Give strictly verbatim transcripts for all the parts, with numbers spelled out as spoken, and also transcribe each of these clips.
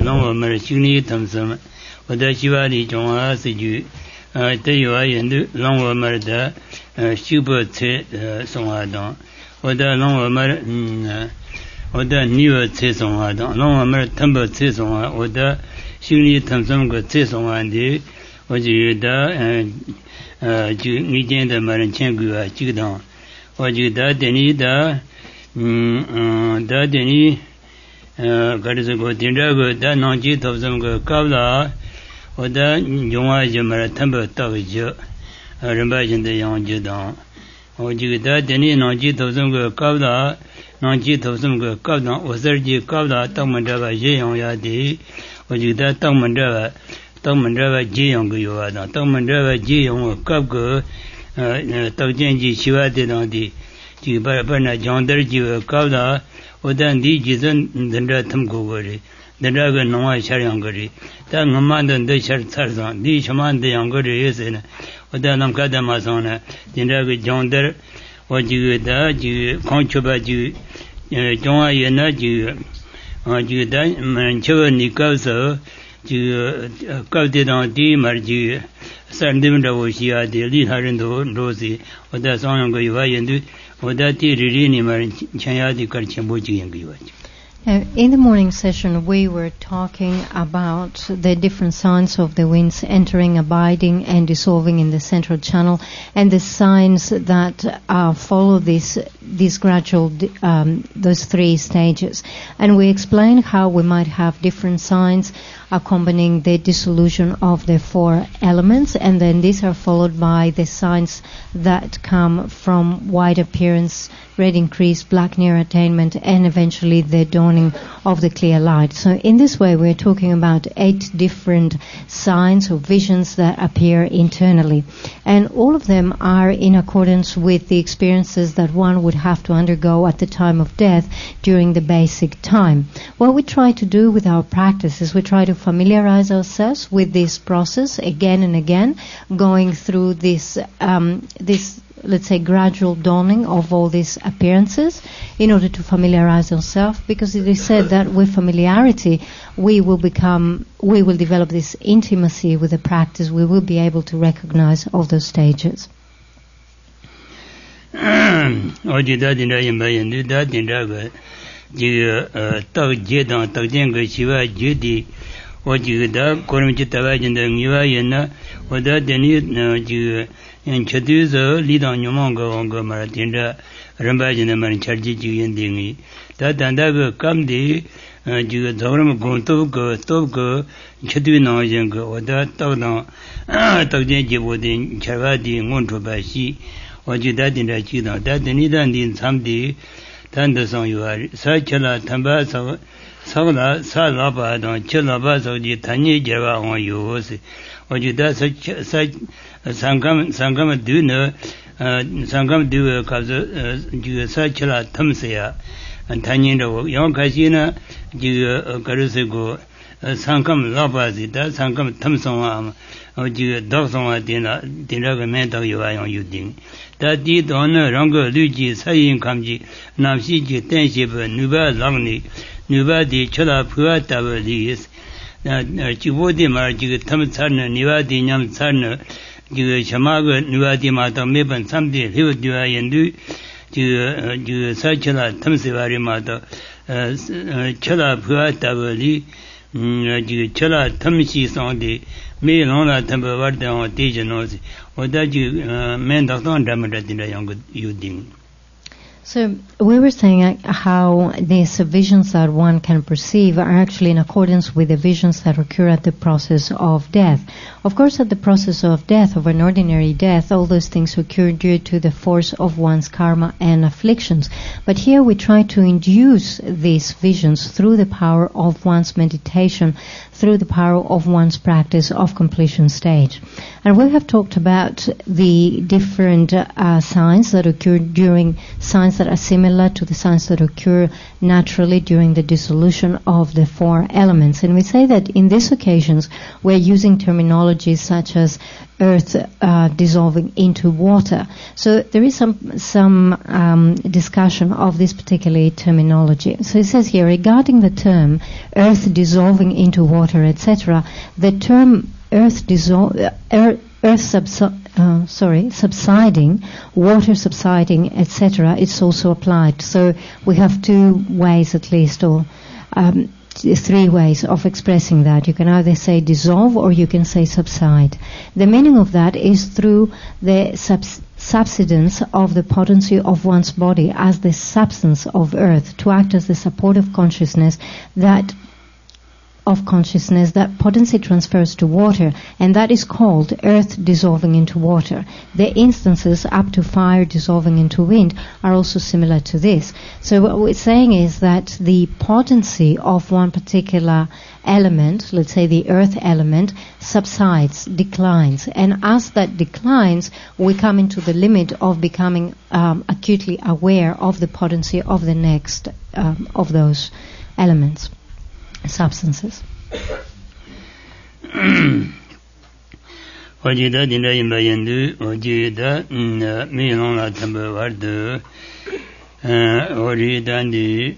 long mer shuni tamsam oda shiwali jongwa siju te yuwa yendu long mer da shubo tse songwa dong oda long mer oda niwa tse songwa dong long mer tambo tse songwa oda shuni tamsam go tse songwa de oji da ju ni jen da mer chen gu wa ji dong oji da deni da da deni 가르서 고 딘다고 다 농지 톱좀 그 까블라 오다 용화 점을 탐버 따그죠 름바진데 용지도 오지다 데니 농지 톱좀 그 까블라 농지 톱좀 그 까블라 오서지 까블라 땅만다가 예용야디 오지다 땅만다가 땅만다가 예용 그 요하다 땅만다가 예용 까그 떡전지 시와데던디 지바바나 정들지 까블라 오단 디 지전 던다 탐고거리 던다가 농아 샤량거리 다 ng만던 데 샤르사르선 디 샤만데 양거리 예세나 오단 남가다 마선나 딘다가 정더 오지다 지 콘초바지 정아 예나 지 어지다 만초니까서 지 까데던 디 마르지 산데문다고 시야데 리하른도 로지 오다 상영거 유아연도 In the morning session, we were talking about the different signs of the winds entering, abiding, and dissolving in the central channel, and the signs that uh, follow this, these gradual, um, those three stages. And we explained how we might have different signs accompanying the dissolution of the four elements, and then these are followed by the signs that come from white appearance, red increase, black near attainment, and eventually the dawning of the clear light. So in this way we're talking about eight different signs or visions that appear internally, and all of them are in accordance with the experiences that one would have to undergo at the time of death during the basic time. What we try to do with our practice is we try to familiarize ourselves with this process again and again, going through this um, this let's say gradual dawning of all these appearances in order to familiarize ourselves, because it is said that with familiarity we will become we will develop this intimacy with the practice. We will be able to recognize all those stages. 오지다 고름지 따가진데 미와였나 오다 데니 지 엔체드서 리던 녀몽거 온거 말인데 럼바진데 말 차지지 연딩이 다단다가 감디 지 저름 공토고 토고 체드위 나오진 거 오다 떠나 떠진 지보딘 차가디 몬토바시 오지다 딘다 지다 다데니단딘 삼디 단더성 유아 사철라 탐바서 사고나 사라바도 칠라바서지 단위 제가 온 요스 어디다 사 상감 상감 드네 상감 드에 가서 지 사철라 탐세야 단위로 영가시나 지 그래서고 상감 라바지다 상감 탐성아 어지 더성아 되나 되나가 매도 요아용 유딩 다디 돈은 랑거 류지 사인 감지 남시지 땡시버 누바 랑니 누바디 쳐라 부하다버리스 나 지보디 말지 탐차는 니바디 냠차는 지 샤마가 누바디 마다 매번 삼디 리오디와 연두 지 사쳐라 탐세바리 마다 쳐라 부하다버리 지 쳐라 탐시 상디 매롱라 탐버버던 디제노스 오다지 맨덕던 담다딘다 양 유딩. So we were saying how these visions that one can perceive are actually in accordance with the visions that occur at the process of death. Of course, at the process of death, of an ordinary death, all those things occur due to the force of one's karma and afflictions. But here we try to induce these visions through the power of one's meditation, through the power of one's practice of completion stage. And we have talked about the different uh, signs that occur during signs signs that are similar to the signs that occur naturally during the dissolution of the four elements. And we say that in these occasions we're using terminologies such as earth uh, dissolving into water. So there is some some um, discussion of this particular terminology. So it says here, regarding the term earth dissolving into water, et cetera, the term earth dissolve, uh, earth, earth subsi- uh, sorry, subsiding, water subsiding, et cetera, it's also applied. So we have two ways at least, or um, three ways of expressing that. You can either say dissolve or you can say subside. The meaning of that is through the subs- subsidence of the potency of one's body as the substance of earth, to act as the support of consciousness that of consciousness that potency transfers to water, and that is called earth dissolving into water. The instances up to fire dissolving into wind are also similar to this. So what we're saying is that the potency of one particular element, let's say the earth element, subsides, declines, and as that declines, we come into the limit of becoming um, acutely aware of the potency of the next um, of those elements. Substances. Wajida dinda yimba yendu, wajida mi long la tamba wardu, wajida di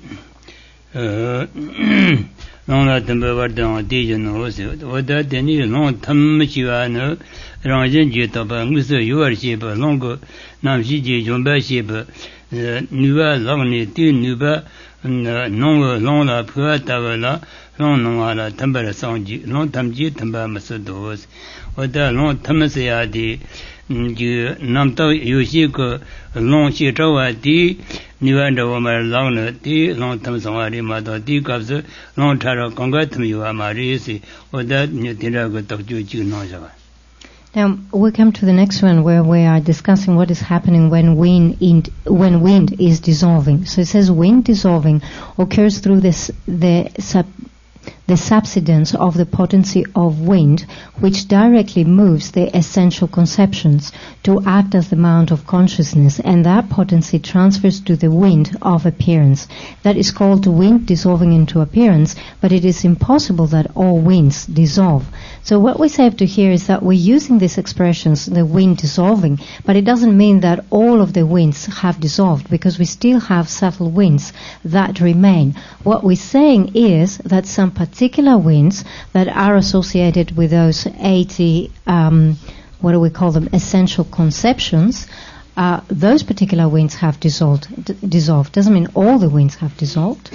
long la tamba wardu on dijan hosi, wada deni long tam shiwa no, rangjan ji taba ngusa yuwar shiba, longo namshi ji jomba shiba, nuwa lagni ti nuba, non long la pua tawala long non la tambara sanji long tamji tamba masados wada long tamasya di ji namta yoshi ko long shi tawa di niwanda wamar long di long tamsawari ma do di kabs long thara konga tmiwa mari si wada nitira go takju ji no jawa. Now we come to the next one where we are discussing what is happening when wind in, when wind is dissolving. So it says wind dissolving occurs through this the sub, the subsidence of the potency of wind, which directly moves the essential conceptions to act as the mount of consciousness, and that potency transfers to the wind of appearance. That is called wind dissolving into appearance, but it is impossible that all winds dissolve. So what we say to here is that we're using these expressions, the wind dissolving, but it doesn't mean that all of the winds have dissolved, because we still have subtle winds that remain. What we're saying is that some particular winds that are associated with those eighty, um, what do we call them, essential conceptions, uh, those particular winds have dissolved. D- dissolved. Doesn't mean all the winds have dissolved.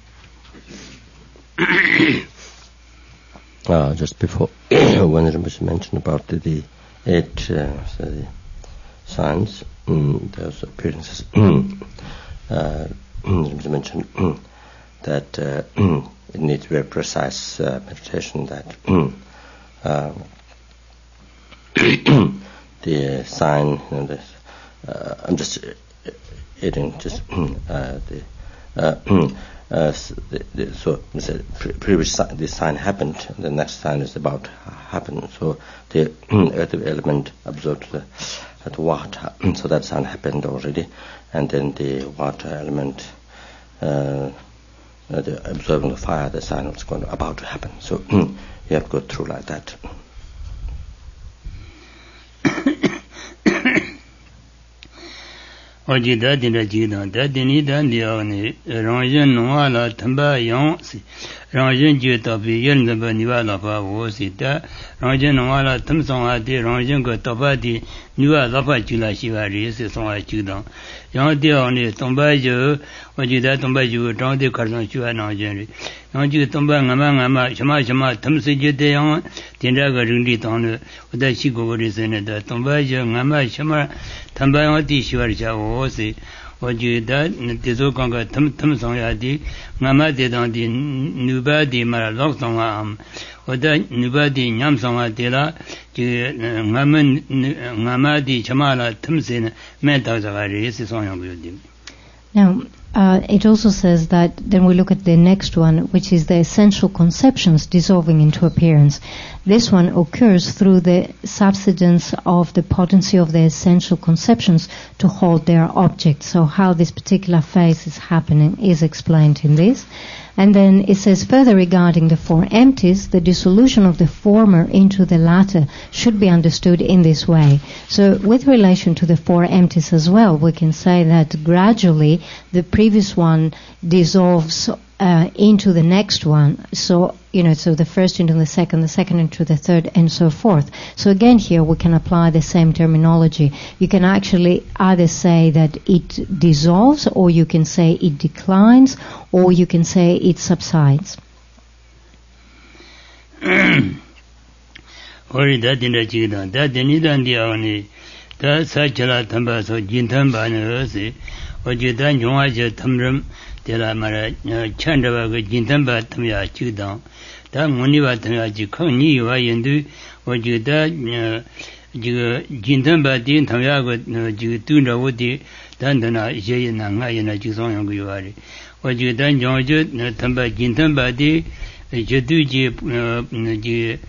Uh, just before, when it was mentioned about the, the eight uh, so the signs, mm, those appearances, uh, it was mentioned that uh, it needs very precise uh, meditation, that uh, the sign, you know, the, uh, I'm just eating just uh, the uh, Uh, the, the, so the previous sign, this sign happened, and the next sign is about to happen. So the earth element absorbed the, the water, so that sign happened already, and then the water element uh, uh, the absorbing the fire, the sign was going to, about to happen. So you have to go through like that. Ojida dinda jidan da dini dan diawni ranjan nuwa la tamba yang si ranjan ji tabi yen gaba niwa la pa wo si da ranjan nuwa la tam song adi ranjan go taba di niwa la pa jula shiwa ri si song a jidan yang diawni tamba jo ojida tamba jo tang de karsan shiwa ranjan ri ranjan tamba ngama ngama shama shama tam si je de yang dinda ga ring di tang ne oda shi go ri se ne da tamba jo ngama shama tamba yang di shiwa ri cha wo si wajida tizo kanga tam tam songya di ngama de dang di nuba di mara lok songwa am oda nuba di nyam songwa de la ji ngama ngama di chama la tam se me ta za ga ri si song yang bu di. Now uh, it also says that then we look at the next one, which is the essential conceptions dissolving into appearance. This one occurs through the subsidence of the potency of the essential conceptions to hold their object. So how this particular phase is happening is explained in this. And then it says further regarding the four empties, the dissolution of the former into the latter should be understood in this way. So with relation to the four empties as well, we can say that gradually the previous one dissolves uh, into the next one. So, you know, so the first into the second, the second into the third, and so forth. So again here we can apply the same terminology. You can actually either say that it dissolves, or you can say it declines, or you can say it subsides. Ori da dinda chidan, da dinidan diawani, da sachala tamba so jintamba ne se, oji da nyongwa je tamram de la mara chandaba ge jintamba tamya chidan, da muniba tamya ji khong ni yuwa yendu, oji da ji jintamba din tamya ge ji tunda wodi dan dana ye na nga ye na ji song yang ge yuwa ri. Oji da nyongwa je tamba jintamba di je du ji ji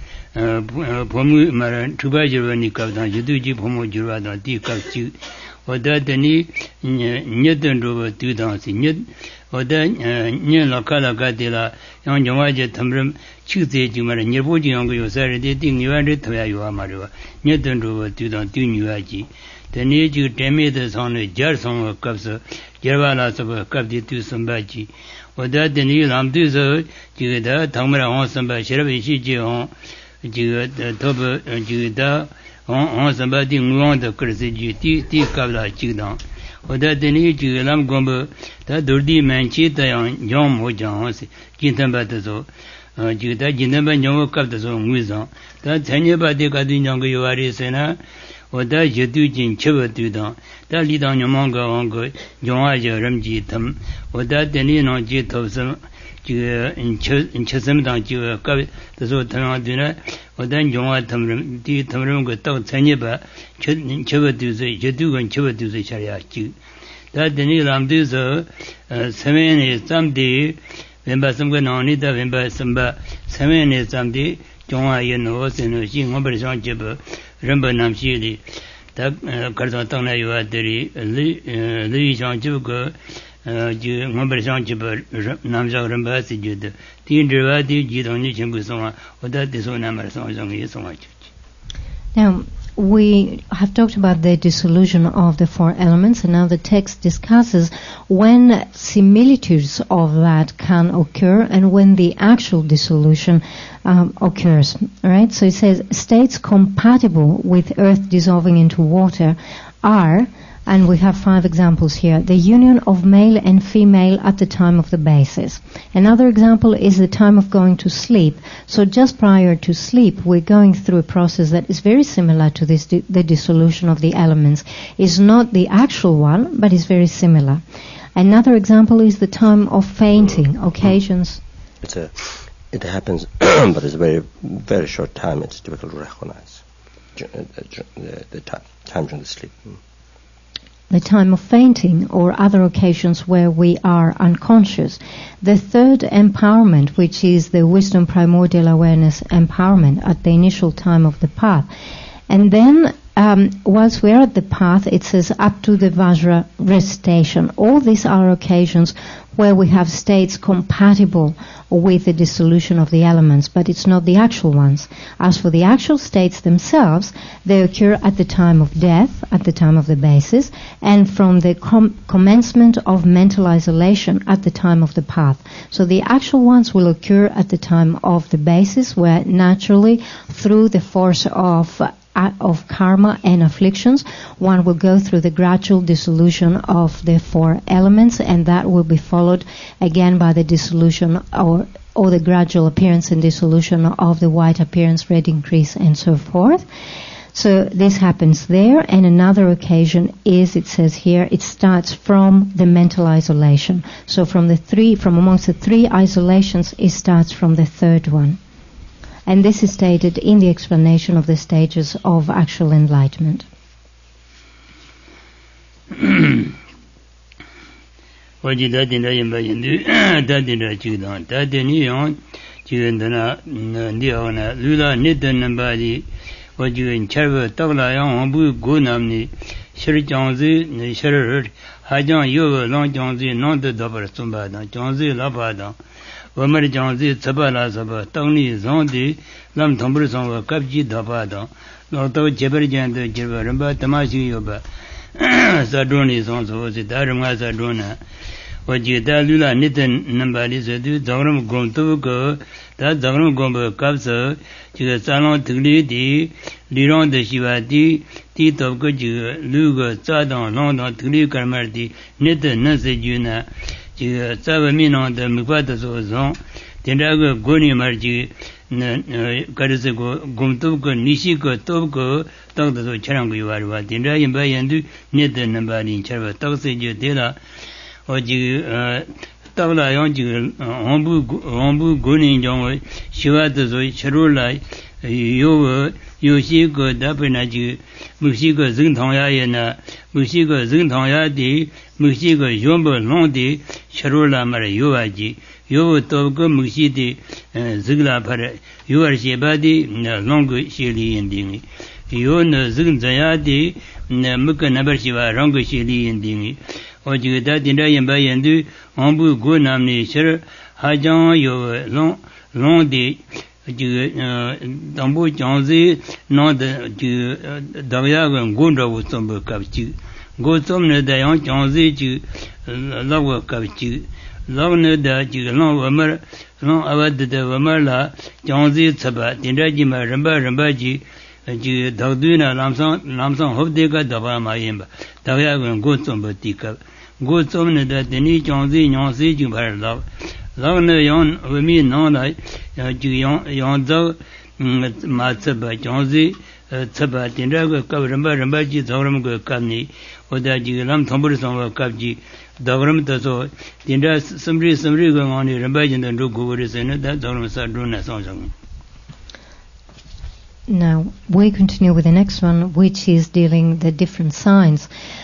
pomu mara tuba jirwa ni kapdan yudu ji pomu jirwa dan di kapchi oda dani nyedan roba tudan si nyed oda nyen laka laka de la yang jongwa je tamram chikze ji mara nyerbo ji yang yo sari de di ngiwa de tawya yuwa marwa nyedan roba tudan tu nyuwa ji dani ji teme de sangre jar sangwa kapsa jarwa la sabwa kapdi tu samba ji oda dani lamdu so ji da tangmara hong samba shirabi shi ji hong jiga toba jiga on samba di nguang da kursi ji ti ti kabla jigdang oda deni jiga lam gomba da durdi manchi da yang yong mo jang se jintamba da so jiga da jintamba nyong kap da so ngui zang da chanye ba de ka di nyong yo ari se na oda yedu jin cheba du dang da li dang nyong ga wang go yong a je ram ji tam oda deni no ji to sam jiga in chesam dang jiga ka da so tang du na odan yongwa tamram di tamram go taw chanye ba cheba du se yedu gon cheba du se charya ji da deni ram du so samene samdi vemba samga nani da vemba samba samene samdi yongwa ye no se no ji ngobar sang jeba ramba nam shi li da karta tang na yuwa deri li li sang jeba go ji ngobar sang jeba nam ja ramba si jeda tin dewa di ji dong ni chen bu song oda de so na mar song song ye song. Now we have talked about the dissolution of the four elements, and now the text discusses when similitudes of that can occur and when the actual dissolution um, occurs. Right? So it says states compatible with earth dissolving into water are, and we have five examples here, the union of male and female at the time of the basis. Another example is the time of going to sleep. So just prior to sleep, we're going through a process that is very similar to this, di- the dissolution of the elements. It's not the actual one, but it's very similar. Another example is the time of fainting, occasions. It's a, it happens, but it's a very, very short time. It's difficult to recognize the, the time, time during the sleep. The time of fainting or other occasions where we are unconscious. The third empowerment, which is the wisdom primordial awareness empowerment at the initial time of the path. And then um, whilst we're at the path, it says up to the Vajra rest station. All these are occasions where we have states compatible with the dissolution of the elements, but it's not the actual ones. As for the actual states themselves, they occur at the time of death, at the time of the basis, and from the com- commencement of mental isolation at the time of the path. So the actual ones will occur at the time of the basis, where naturally, through the force of uh, of karma and afflictions, one will go through the gradual dissolution of the four elements, and that will be followed again by the dissolution or or the gradual appearance and dissolution of the white appearance, red increase, and so forth. So this happens there, and another occasion is, it says here, it starts from the mental isolation. So from the three, from amongst the three isolations, it starts from the third one. And this is stated in the explanation of the stages of actual enlightenment. Oji Dadinda Yimbayandu, Dadinda Chudan, Dadinion, Chudana, Diona, Lula, Nitan and Badi, Oju in Cherva, Toglayan, Ombu, Gunamni, Shirijanzi, Shirer, Hajan Yoga, Long Janzi, non the Dober Sumbada, Janzi Labada, Omer Janzi, Sabala Saba, Tony Zondi, Lam Tomberson, Kapji Dabada, Noto Jeberijan, the Jeberamba, Tamashi Yoba, Sadroni Sons, Daruma Sadrona. Wajita Lula Nitan Nambali Sadu, Zogram Gomtuko, that Zogram Gomba Kapsa, Chigasalon Tuli, Liron de Shivati, Tito Goju, Lugo, Sadon, London, Tuli Karmarti, Nitan Nasajuna, Chigasavamino, the Mupatas Ozon, Tendago Goni Marji, Karisako, Gomtuko, Nishiko, Toko, Doctor Charangu Varva, Tenda Yambayandu, Nitan Nambali, Chava, Toxi Dela. Oji Tavla Yonji Ombu Ombu Gunin Jong Shivata Zoi Charula Yo Yoshiko Dapenaji Mushiko Zingtonga Yena Mushiko Zingtonga Di Mushiko Yombo Londi Charula Mara Yoaji Yo Toko Mushiti Zigla Para Yuar Shebadi Longu Shili Indingi Yo no Zingzayadi Muka Nabarshiva Rongo Shili Indingi Oji Dadinda Yambayandu, Ombu Gunamni Shir, Hajan Yo Long Londi, Dambu Janzi, non the Dayagan Gunda with some Kapchi. Go some Dayan Janzi to Lawa Kapchi. Long da Long Wammer, Long Avad the Wamerla, Janzi Saba, Dindajima Ramba Rambaji. Dagduna Lamson Lamson Hobdega Dava Mayimba, Dayagan Gotsum Batika, Gotsum that the Ni Jonzi, Yonzi, Jumbar Love, Lagna Yon, Wimi Nona, Yonzo, Matsaba, Jonzi, Tsaba, Tindaga, Kavramba, Rambaji, Zoram Kani, or that Jilam Tomberson Kapji, Dagram Tazo, Tinda, somebody, somebody going on in Rambajan and Rugu, and that Zoram Sadruna Song. Now, we continue with the next one, which is dealing the different signs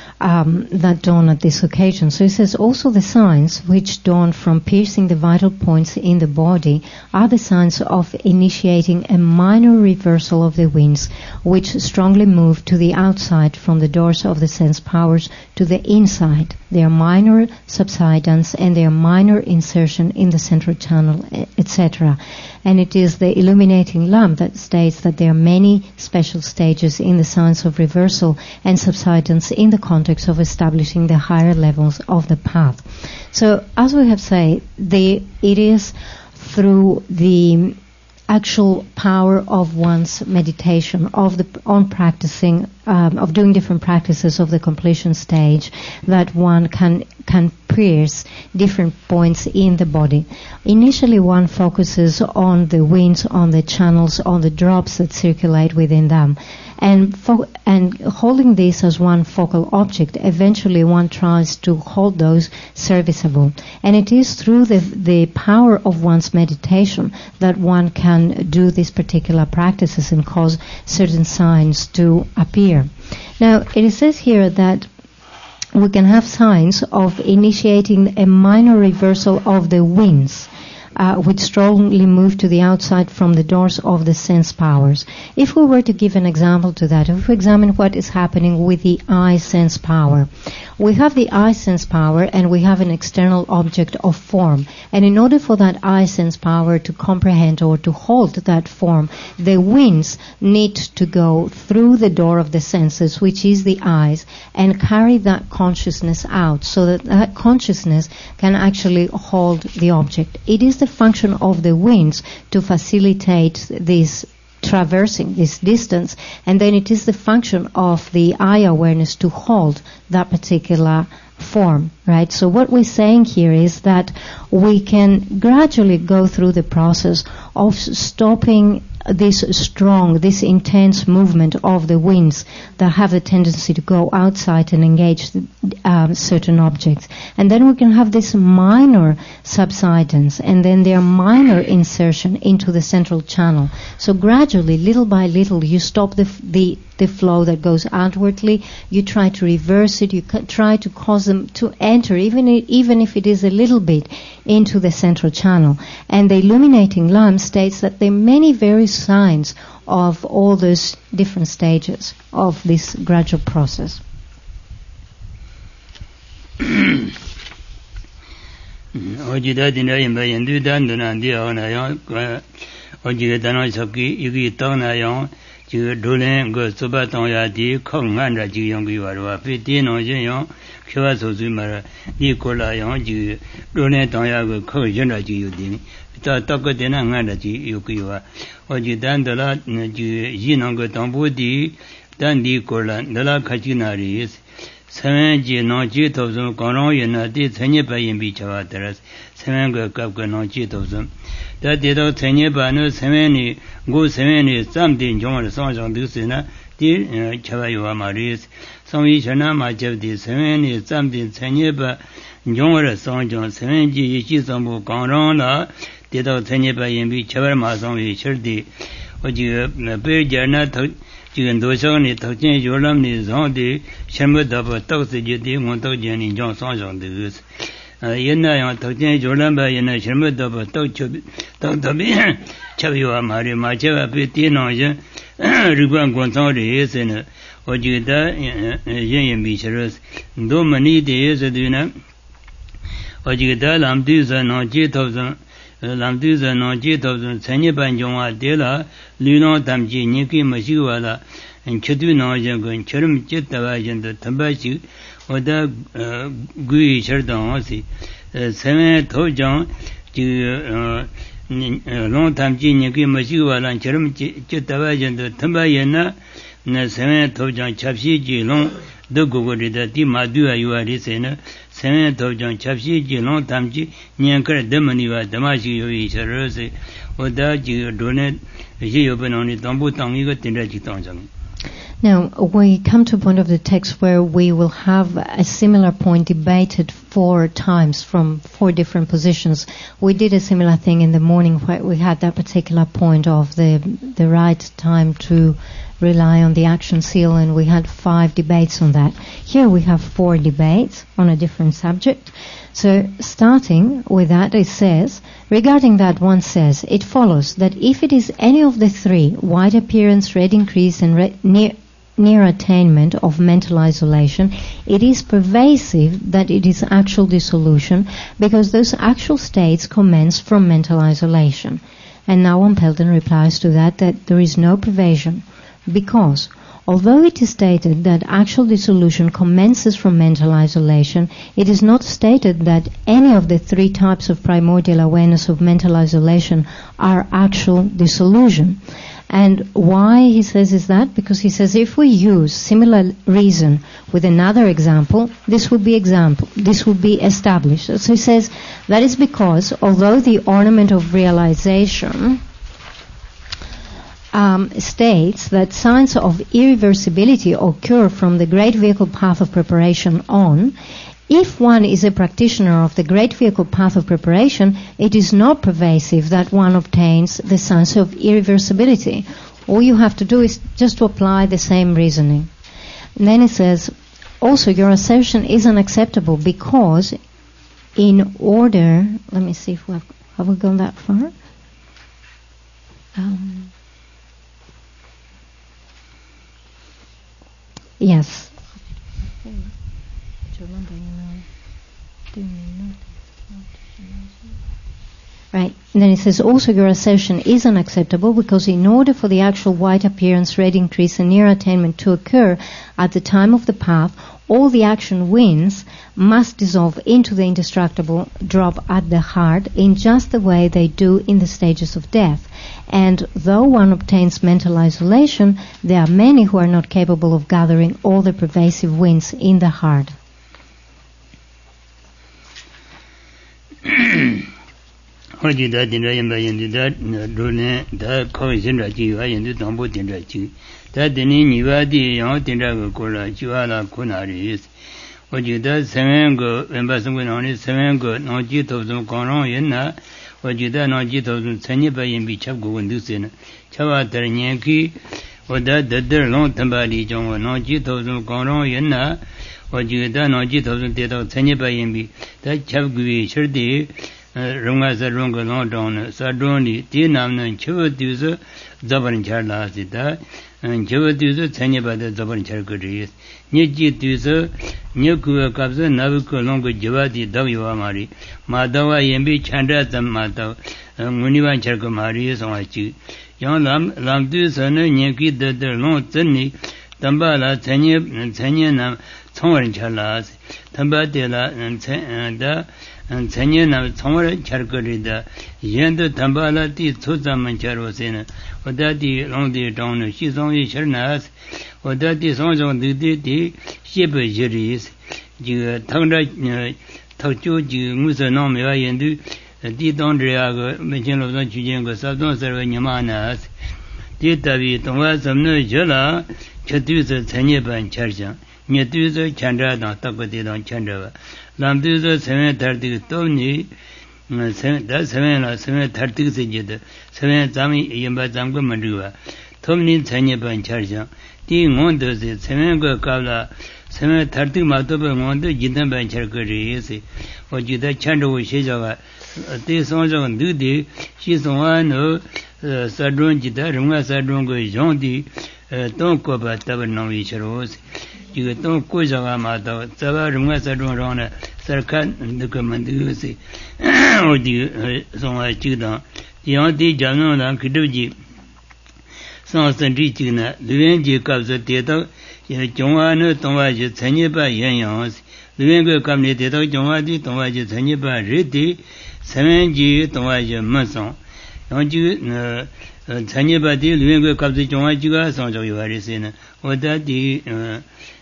um, that dawn at this occasion. So it says, also the signs which dawn from piercing the vital points in the body are the signs of initiating a minor reversal of the winds, which strongly move to the outside from the doors of the sense powers to the inside. They are minor subsidence and they are minor insertion in the central channel, et cetera. And it is the illuminating lamp that states that there are many special stages in the signs of reversal and subsidence in the context of establishing the higher levels of the path. So, as we have said, the, it is through the actual power of one's meditation, of the on practicing, um, of doing different practices of the completion stage, that one can can pierce different points in the body. Initially, one focuses on the winds, on the channels, on the drops that circulate within them. And fo- and holding this as one focal object, eventually one tries to hold those serviceable. And it is through the the power of one's meditation that one can do these particular practices and cause certain signs to appear. Now, it says here that we can have signs of initiating a minor reversal of the winds, Uh, which strongly move to the outside from the doors of the sense powers. If we were to give an example to that, if we examine what is happening with the eye sense power, we have the eye sense power and we have an external object of form. And in order for that eye sense power to comprehend or to hold that form, the winds need to go through the door of the senses, which is the eyes, and carry that consciousness out so that that consciousness can actually hold the object. It is the function of the winds to facilitate this traversing, this distance, and then it is the function of the eye awareness to hold that particular form, right? So what we're saying here is that we can gradually go through the process of stopping this strong, this intense movement of the winds that have a tendency to go outside and engage um, certain objects. And then we can have this minor subsidence, and then their minor insertion into the central channel. So gradually, little by little, you stop the the the flow that goes outwardly. You try to reverse it. You try to cause them to enter, even even if it is a little bit, into the central channel. And the illuminating lamp states that there are many various signs of all those different stages of this gradual process. Chứ đồ lên go số ba tông ya đi không ngăn ra chứ yong cái vào phía tiên nó chứ yong khi vào số suy mà đi qua lại yong chứ đồ lên tông ya go không dân ra chứ yêu đi ta ta có thể năng ngăn ra chứ yêu cái vào ở chứ đàn đó là chứ gì nó go tông bố đi đàn đi qua lại đó là khai chứ nào đi xem chứ nó chứ thâu số con nó yên là đi xem như bây giờ bị chава teraz xem go cặp cái nó chứ thâu số 다 대도 전에 반을 세면이 고 세면이 쌈된 종을 상상 됐으나 디 차와요와 말이 성이 전화 맞저디 세면이 쌈된 전에 반 종을 상상 세면지 이시성부 강론라 대도 전에 반 임비 차발 마성이 철디 어지 베잖아 지금 도서관이 덕진 요람니 정디 შემ부더 떡스지디 원덕전이 종 상상 됐어 옛날에 덕진이 졸란바 옛날 젊었다고 떡 떡더비 차비와 말이 맞아가 비티노죠 리관 권상리에서는 어지다 예예 미셔스 도머니 데에서도나 어지다 람디자 노지 도전 람디자 노지 도전 전예반 종화 데라 리노 담지 니기 마시와라 chidwi nāngāyāng gāng charam chit tawā yāndā tambā chik odā gui chardāng āsī sāmyā tō jāng lōng tam chī nyakī mashik wālāng charam chit tawā yāndā tambā yāndā sāmyā tō jāng chapshī jī lōng dā gugō rīdā tī mādhūyā yuwa rī sēnā sāmyā tō jāng chapshī jī lōng tam chī nyankar dhamani wā dhamā shik yuwa yī char rā sē odā jī dōne yī yuwa nāni tāmbū tāngi gā tīndā chik tāng chāng. Now, we come to a point of the text where we will have a similar point debated four times from four different positions. We did a similar thing in the morning where we had that particular point of the the right time to rely on the action seal, and we had five debates on that. Here we have four debates on a different subject. So, starting with that, it says, regarding that one says, it follows that if it is any of the three, wide appearance, red increase, and red, near, near attainment of mental isolation, it is pervasive that it is actual dissolution, because those actual states commence from mental isolation. And now Pelton replies to that that there is no pervasion, because although it is stated that actual dissolution commences from mental isolation, it is not stated that any of the three types of primordial awareness of mental isolation are actual dissolution. And why he says is that? Because he says if we use similar reason with another example, this would be example, this would be established. So he says that is because although the ornament of realization Um, states that signs of irreversibility occur from the great vehicle path of preparation on, if one is a practitioner of the great vehicle path of preparation, it is not pervasive that one obtains the signs of irreversibility. All you have to do is just to apply the same reasoning. And then it says, also your assertion is unacceptable because in order, let me see if we have, have we gone that far? Um, Yes. Right. And then it says, also your assertion is unacceptable because in order for the actual white appearance, red increase, and near attainment to occur at the time of the path, all the action winds must dissolve into the indestructible drop at the heart in just the way they do in the stages of death. And though one obtains mental isolation, there are many who are not capable of gathering all the pervasive winds in the heart. Hojida Dindra Yamba Yendu that Rune, that Koisindra Jiva Yendu Tombo Dindra Chi, that Dini Nivadi, Yon Dindra Kola, Chivala Kunaris, Hojida Semengo, Embassing on it, Semengo, no Jito Koron Yena, Hojida no Jito Seniba Yembi Chago and Dusin, Chava Taranyanki, or that the long Tambadi Jong, no Jito Koron Yena, Hojida no Jito Seniba Yembi, that Chavgui Shirdi. Runga Sarunga London, Sardoni, Tinam, Chuva Zabarin Charla Sita, and Chuva Dusa, Tanya the Zabarin Charcuries, Niji Dusa, Nuku Kapsa, Navuko Longo Javati, Daviwamari, Madawa Yembi, Chandra Mata, Munivan Charcomari, so I choose. Young Lam, Lam Dusa, Yanki, the long Sunni, Tambala, Tanya, Tanya Nam, Tomarin Charlas, Tambatela, and the and Tanya Tomara Charcorida, Yenda Tambala, the Tuzam Charosena, or that the long day down, she's only Shernas, or that is also the ship juries, you Tanga Tochu, Musa Nomia, and do the Dondriago, mention of the Chijango, Sabdon Servaniamanas, did Tavi, Tomasam no Jala, Chatusa Tanya Ban Charja, Nyatusa Chandra, Takoti on Chandra. Lamdusa seven thirty Tony, that's seven seven thirty Sijid, seven Tami Yamba Zamgo Mandua, Tomni Tanya Ban Charja, T. Mondos, seven go Kavla, seven thirty Matoba Mondo, Jitan Ban Charkari, or Jida Chando Shijawa, this also on duty, she's one of Sadron Jita, Runga Sadrongo Jondi, don't go about Tabernovi Charos. You don't go Mata, Sava Runga Sadron Rona, Sarkat, and the Commandusi, or the Song Chida, the Auntie Janon Kiduji, Sons and Richina, Luenji Cubs at Theatre, Joanna Tomaji, Tanyaba Yanyans, Luengo Company Theatre, Joadi, Tomaji, Tanyaba Riti, seven G, Tomaji Mason. Don't you Tanyaba, Luengo Cubs, Joajiga, Sons of Yuarisina, or that the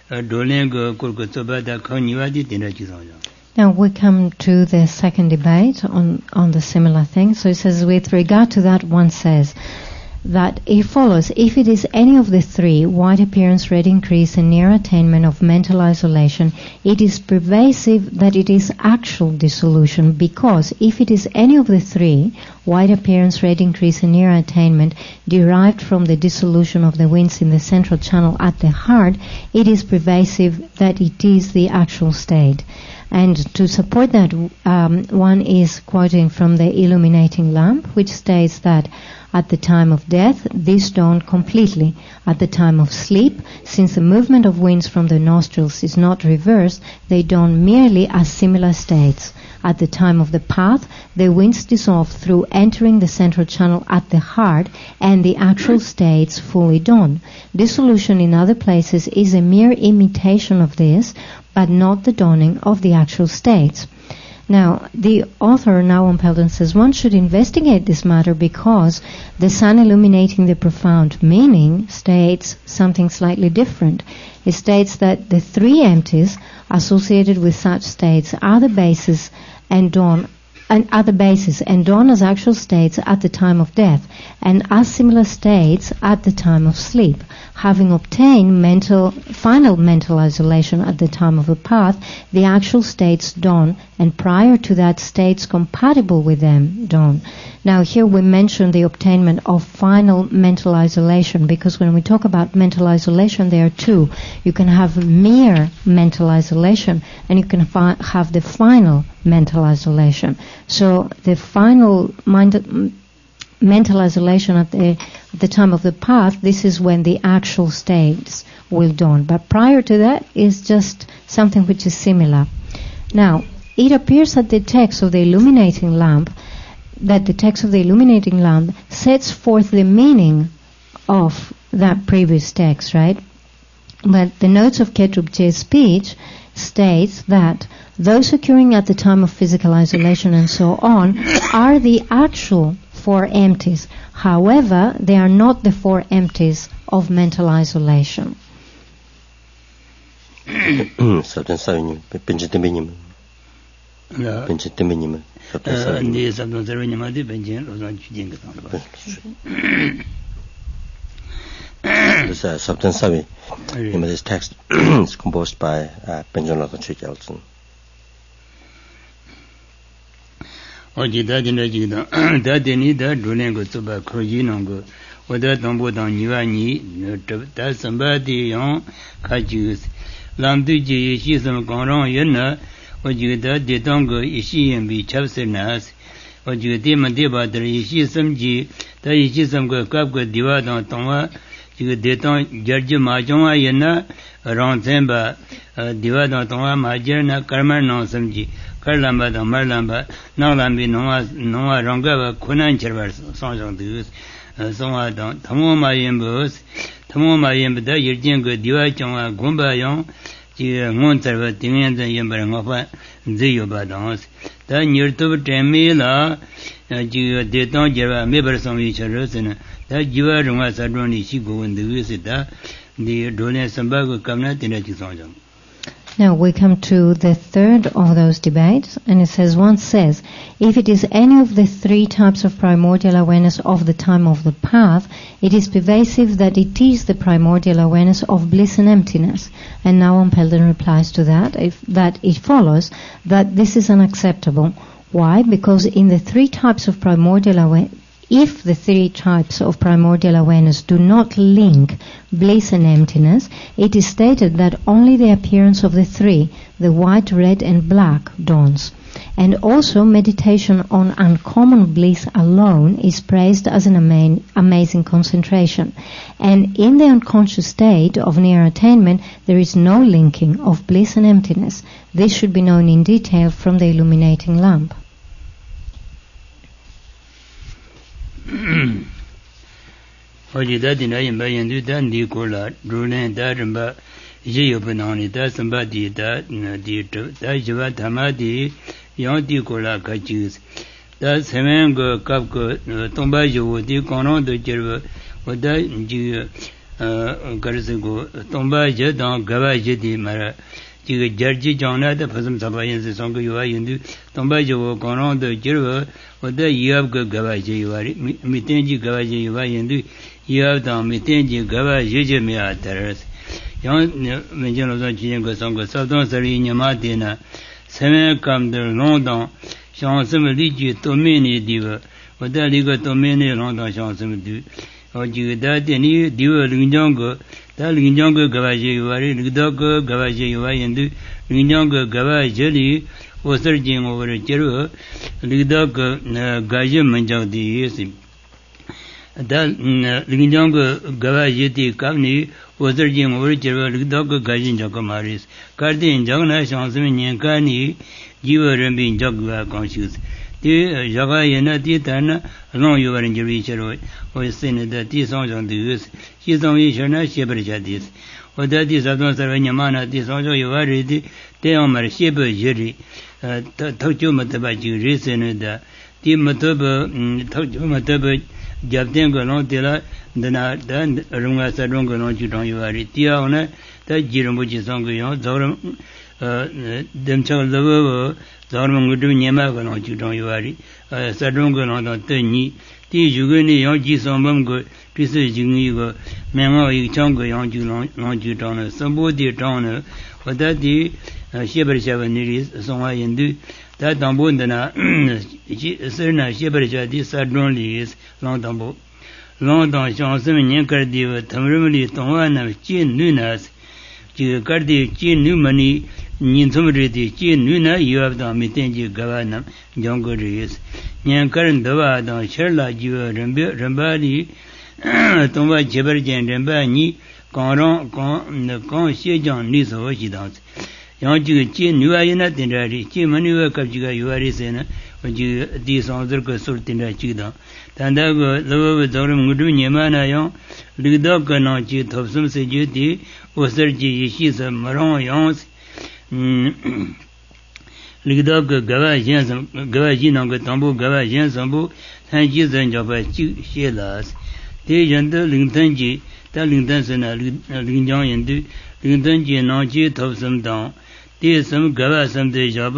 Dolengo Kurkotoba, the Konyuadi, Dinajizon. Now we come to the second debate on, on the similar thing. So it says, with regard to that, one says that it follows, if it is any of the three, white appearance, red increase, and near attainment of mental isolation, it is pervasive that it is actual dissolution, because if it is any of the three, white appearance, red increase, and near attainment, derived from the dissolution of the winds in the central channel at the heart, it is pervasive that it is the actual state. And to support that, um, one is quoting from the Illuminating Lamp, which states that at the time of death, these dawn completely. At the time of sleep, since the movement of winds from the nostrils is not reversed, they dawn merely as similar states. At the time of the path, the winds dissolve through entering the central channel at the heart, and the actual states fully dawn. Dissolution in other places is a mere imitation of this, but not the dawning of the actual states. Now, the author, Nawam Peldon, says one should investigate this matter because the sun illuminating the profound meaning states something slightly different. It states that the three empties associated with such states are the basis and dawn and other bases and dawn as actual states at the time of death, and as similar states at the time of sleep. Having obtained mental, final mental isolation at the time of the path, the actual states dawn, and prior to that, states compatible with them dawn. Now here we mention the obtainment of final mental isolation, because when we talk about mental isolation, there are two. You can have mere mental isolation, and you can fi- have the final mental isolation. So the final mind, mental isolation at the, at the time of the path, this is when the actual states will dawn. But prior to that is just something which is similar. Now, it appears that the text of the Illuminating Lamp, that the text of the Illuminating Lamp sets forth the meaning of that previous text, right? But the notes of Ketubche's speech states that those occurring at the time of physical isolation and so on are the actual four empties. However, they are not the four empties of mental isolation. bench the minimum. The substance minimum, the bench was on cheating. This substance survey. This text is composed by Benjamin Lawson Elson. Ojida dina jida da deni da dulen go tsuba khoji nang oda tombo dang niwa ni da samba di yong kha ju lam du ji shi sam gong rong yin na ojida de dong go yi yin bi chap se nas ojida ma de ba de yi sam ji da yi sam go kap go diwa dang tong wa ji de tong jar ji ma jong wa yin na rong zen ba diwa dang tong wa ma jer na karma no sam ji Karlamba da Marlamba, Nalambi Noa Noa Rangava, Kunan Chervers, Sanjang Dus, Songa Dang, Tamoma Yembos, Tamoma Yembda, Yerjingo, Diwachanga, Gumba Yong, Monterva, Timian, Yembarangova, Zioba Dance, then Yurtu Temila, Deton Java, Meberson Vicharosina, that Jiva Runga Sadroni, Shigo, and the Visita, the Dolan Sambago Kamnat in Sanjang. Now we come to the third of those debates, and it says, one says, if it is any of the three types of primordial awareness of the time of the path, it is pervasive that it is the primordial awareness of bliss and emptiness. And now Ampelden replies to that, if, that it follows that this is unacceptable. Why? Because in the three types of primordial awareness, if the three types of primordial awareness do not link bliss and emptiness, it is stated that only the appearance of the three, the white, red and black, dawns. And also meditation on uncommon bliss alone is praised as an ama- amazing concentration. And in the unconscious state of near attainment, there is no linking of bliss and emptiness. This should be known in detail from the illuminating lamp. Hoji da dina yimba yendu da ndi kola rulen da rimba yi yopanani da samba di da di da jiva thama di yang di kola kachis da semen go kap go tomba yowo di kono do jirwa oda ji garse go tomba je da gava je di mara ji jarji jona da phasam sabayen se song yo yendu tomba yowo kono do jirwa oda yab go gava je yari mitenji gava je yo yendu yab da mitenji gava je je me ataras yang menjen lo zon chi go song go sabdon sari nyama de na semen kam de longdang shang sem li ji to me ni diwa oda li go to me ni longdang shang sem du o ji da de ni diwa lingjang go da lingjang go gava je yo yari ligda go gava je yo yendu lingjang go gava je li osar jing over jeru ligda go gaje manjang di yesi da lingjang go gava je di kamni osar jing over jeru ligda go gaje jang maris kardin jang na shang sem nyen ka ni jiwa rambi jang ga conscious ti jaga yena ti tan long yo ran jeru chero o sin da ti song jang di yus shi song yi shana she ber ja dis o da ti sa don sarva nyamana ti song jo yo ri ti te amar she ber jeri thokchu mataba ji reason da ti mataba thokchu mataba jabden go long de la dana da runga sa rong go long ji dong yo ri ti a ona da ji rom ji song go yo zoram dem chang lo zoram ngu du nyama go long ji dong yo ri sa rong go long da te ni ti ju ge ni yo ji song bam go pi se ji ni go men ngo yi chang go yo ji long long ji dong na sam bo di dong na wa da di shebar shaba niri songwa yendu da dambu ndana sirna shebar shadi sadron li long dambu long dang shang sim nyen kardi wa tamrimli tongwa na chi nu nas chi kardi chi nu mani nyin tsumri di chi nu na yuab dang miten ji gawa nam janggo ris nyen karan dawa dang sharla jiwa ramba li tongwa shebar jen ramba ni kong rong kong xie jang ni so shi dang yang ji ji nuwa yana tin ra ri ji ma nuwa kap ji ga yuwa ri se na ji di song zer ko sur tin ra ji da tan da go lo bo zo ru ngu du nye ma na yang li da ka na ji thop sum se ji di o ser ji yi shi sa ma rong yang li da ka ga ba yin sam ga ba ji na ga tang bu ga ba yin sam bu tan ji zhen ja ba ji xie la de yan de ling tan ji da ling tan se na ling jiang yin du ling tan ji na ji thop sum dang ti sam gava sam de jaba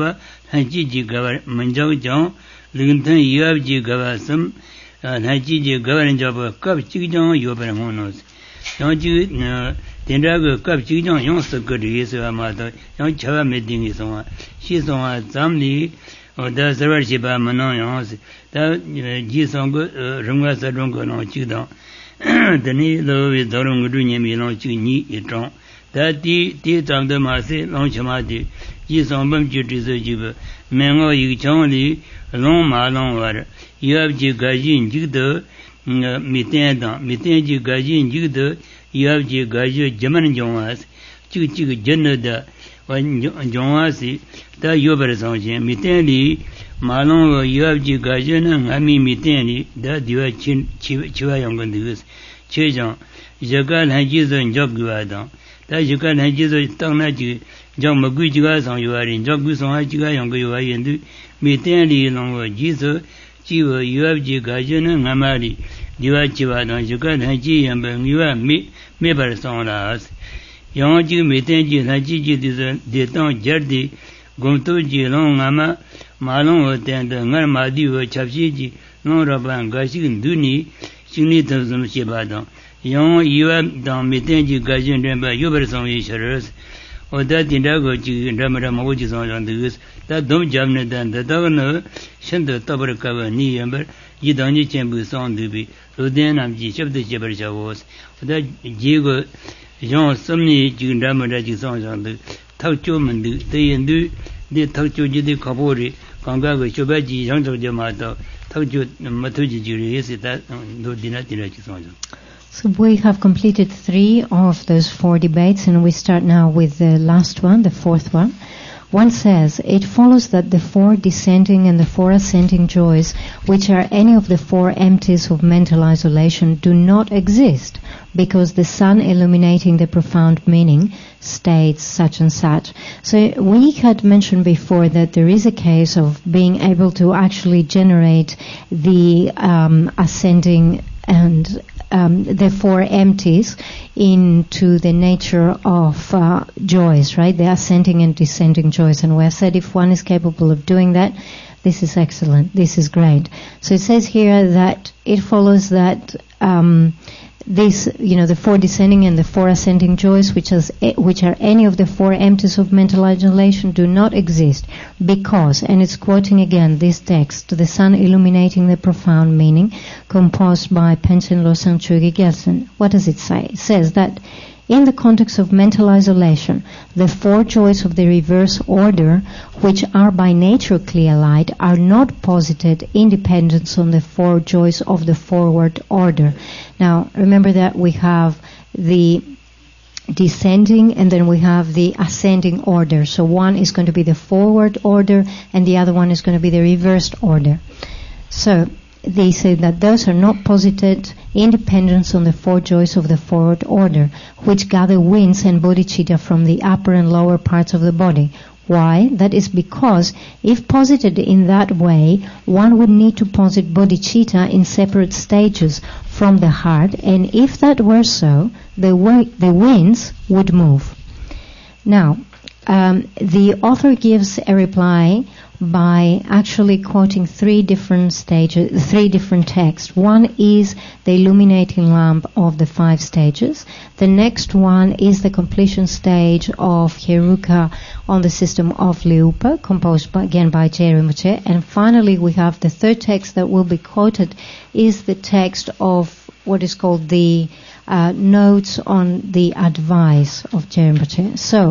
Hajiji Gavar Manjao Jong, Linton Yuabji Gavasum, Hajiji Gavarin Job, Cup Chigjon, Yobamonos. Don't you Tendrago Cup Chigjon, young so good is her mother, young Chava meeting is on. She's on Zamli, or does the Rashiba Manon, that Jisong Runga Sadrongo no Chidon. The knee low with Dorung Dunyami no Chini, it wrong. That the Tam the Marse, Lonchamati, Jisong Bum Jutis Jiba, Mango Yichonli, Long Malong water. You have Jigajin Jigdo, Mitenda, Mitenji Gajin Jigdo, you have Jigajo German Jonas, Chig Jenada, when Jonasi, that Yobersonji, Mitendi, Malong, you have Jigajon, I mean Mitendi, that you are Chivayangus, Chijon, Jagan Hajizo and Jogguadon. That you can have Jesus Tanaji, John Maguigas on you are in Jogus on Hajiga Yongo you are in the Mitendi long Jesus, Chiva, you have Jigajon and Hamari, you are Chivadan, you can Haji and you are me, Mebers on us. Yonji Mitenji, Haji, the Don Jerdi, Gomtoji, Long Ama, Malon, and Narmadi, Chapji, Long Raban, Gashin Duni, Sinitas on Chibadan. Young you have done Mitenji Gajin Remba, Uberson Isherers, or that in Dagoji and Ramadamojis on the use, that don't jamnet than the governor, sent the top cover knee ember, you don't need chambers on the be, Rodan and G. Chef the Jebersha was, that Jigo, Jean Sumni, Jim Ramadajis on the Tauchuman, they and do, the Tauchu the Kabori, Kongago, Chobaji, Young Jamato, Tauchu, Matuji, is it that no dinner dinner. So we have completed three of those four debates, and we start now with the last one, the fourth one. One says, it follows that the four descending and the four ascending joys, which are any of the four empties of mental isolation, do not exist, because the sun illuminating the profound meaning states such and such. So we had mentioned before that there is a case of being able to actually generate the um, ascending and Um, the four empties into the nature of uh, joys, right? The ascending and descending joys. And we have said if one is capable of doing that, this is excellent, this is great. So it says here that it follows that um, this, you know, the four descending and the four ascending joys, which, has, which are any of the four empties of mental isolation, do not exist because, and it's quoting again this text, the sun illuminating the profound meaning, composed by Panchen Losang Chugi Gelsen. What does it say? It says that in the context of mental isolation, the four joys of the reverse order, which are by nature clear light, are not posited independent on the four joys of the forward order. Now, remember that we have the descending and then we have the ascending order. So one is going to be the forward order and the other one is going to be the reversed order. So they say that those are not posited independent on the four joys of the forward order, which gather winds and bodhicitta from the upper and lower parts of the body. Why? That is because if posited in that way, one would need to posit bodhicitta in separate stages from the heart, and if that were so, the, way, the winds would move. Now, um, the author gives a reply by actually quoting three different stages, three different texts. One is the illuminating lamp of the five stages. The next one is the completion stage of Heruka on the system of Liupa, composed by, again by J. Rinpoche. And finally, we have the third text that will be quoted is the text of what is called the uh, notes on the advice of J. Rinpoche. So,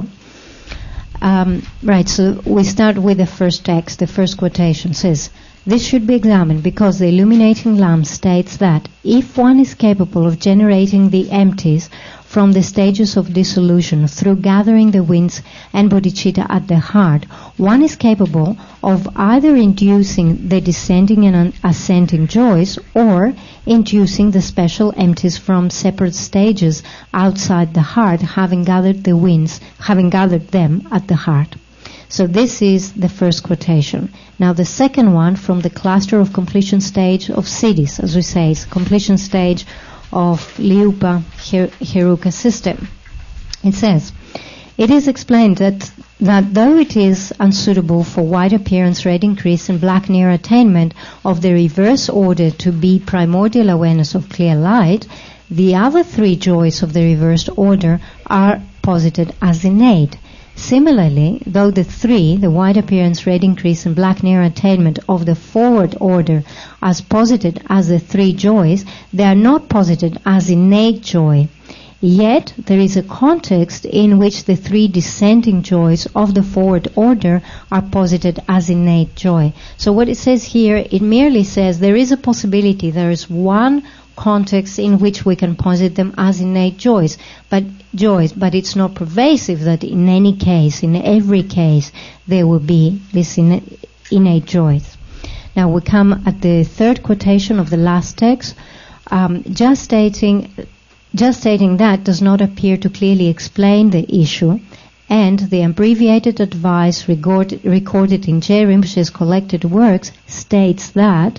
Um, right, so we start with the first text. The first quotation says, this should be examined because the illuminating lamp states that if one is capable of generating the empties from the stages of dissolution through gathering the winds and bodhicitta at the heart, one is capable of either inducing the descending and ascending joys or inducing the special empties from separate stages outside the heart, having gathered the winds, having gathered them at the heart. So this is the first quotation. Now the second one from the cluster of completion stage of Siddhis, as we say, it's completion stage of Liupa Heruka system. It says, it is explained that that though it is unsuitable for white appearance, red increase, and black near attainment of the reverse order to be primordial awareness of clear light, the other three joys of the reversed order are posited as innate. Similarly, though the three, the white appearance, red increase, and black near attainment of the forward order are posited as the three joys, they are not posited as innate joy. Yet there is a context in which the three descending joys of the forward order are posited as innate joy. So what it says here, it merely says there is a possibility, there is one context in which we can posit them as innate joys, but joys, but it's not pervasive that in any case, in every case, there will be this innate joys. Now we come at the third quotation of the last text, um, just stating Just stating that does not appear to clearly explain the issue, and the abbreviated advice record, recorded in J. Rinpoche's collected works states that